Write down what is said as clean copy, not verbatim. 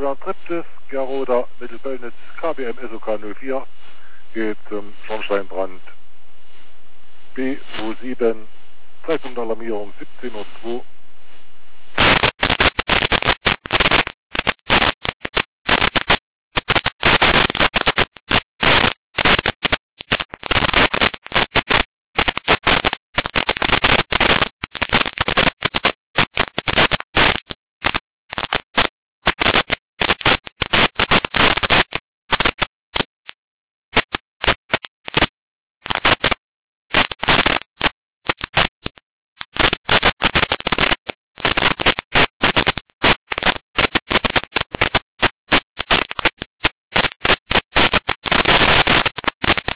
Baujahr Triptis, Geroda, Mittelböllnitz, KBM SOK 04, geht zum Schornsteinbrand B27, Zeitpunkt Alarmierung 17:02 Uhr.